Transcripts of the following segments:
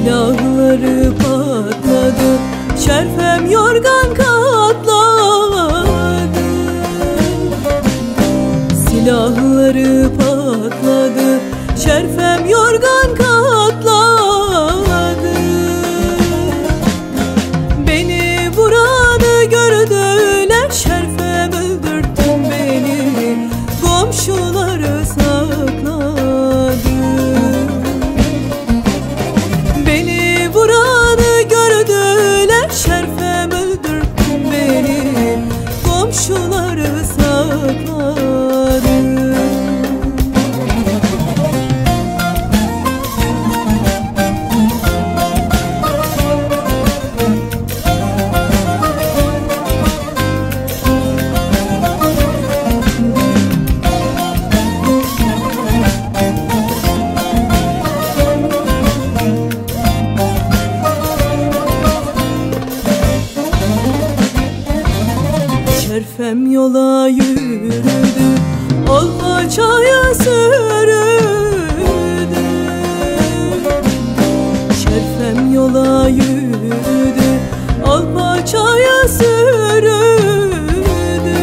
Silahları patladı, şerfem yorgan katladı. Silahları patladı, şerfem yorgan katladı. Beni vuranı gördüler, şerfem öldürdün beni, komşuları sakladı. Beni vuranı gördüler, şerfem öldürdün beni, komşuları sakladı. Şerfem yola yürüdü, ol paçaya sürüdü. Şerfem yola yürüdü, ol paçaya sürüdü.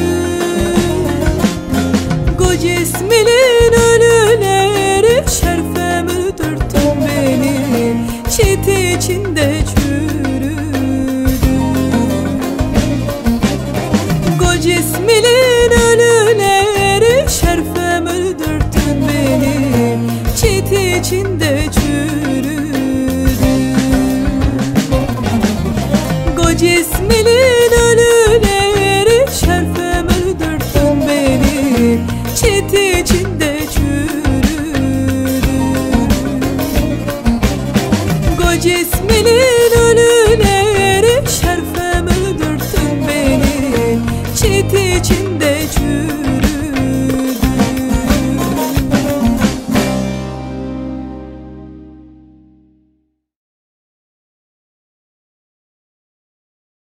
Koca İsmail'in ölüleri, şerfem öldürdün beni, çit içinde çürüdü. Koca İsmail'in ölüleri, şerfem öldürdün beni, çit içinde çürüdü. Koca İsmail'in ölüleri, şerfem öldürdün beni, çit içinde çürüdü. Koca İsmail'in ölüleri, şerfem öldürdün beni, çit içinde çürüdü. Koca İsmail'in ölüleri, şerfem öldürdün beni, çit içinde çürüdü. Koca İsmail'in ölüleri, şerfem öldürdün beni, çit içinde çürüdü. Koca İsmail'in